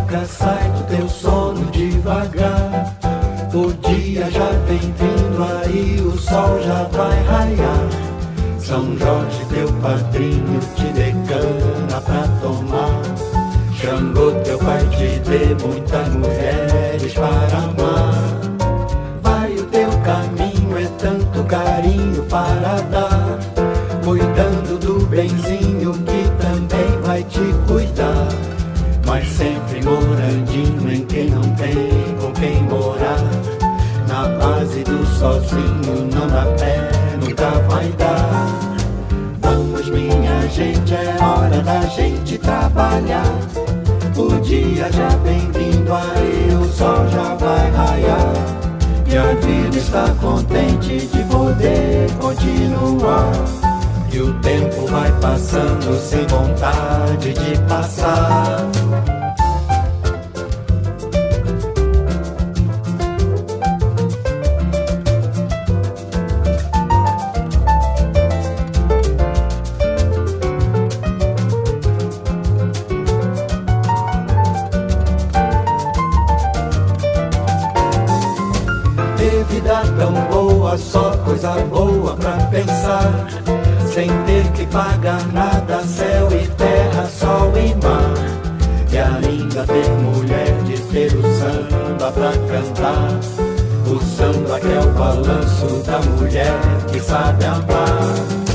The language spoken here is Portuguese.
boca, sai do teu sono devagar. O dia já vem vindo, aí o sol já vai raiar. São Jorge, teu padrinho, te dê cana pra tomar. Xangô, teu pai, te dê muitas mulheres para amar. Vai o teu caminho, é tanto carinho para dar, cuidando do benzinho que também vai te cuidar. Mas sempre morandinho em quem não tem com quem morar. Na base do sozinho, não dá pé, nunca vai dar. Vamos minha gente, é hora da gente trabalhar. O dia já vem vindo, aí o sol já vai raiar. E a vida está contente de poder continuar. E o tempo vai passando sem vontade de passar. Vida tão boa, só coisa boa pra pensar, sem ter que pagar nada, céu e terra, sol e mar. E ainda ter mulher, de ter o samba pra cantar. O samba que é o balanço da mulher que sabe amar.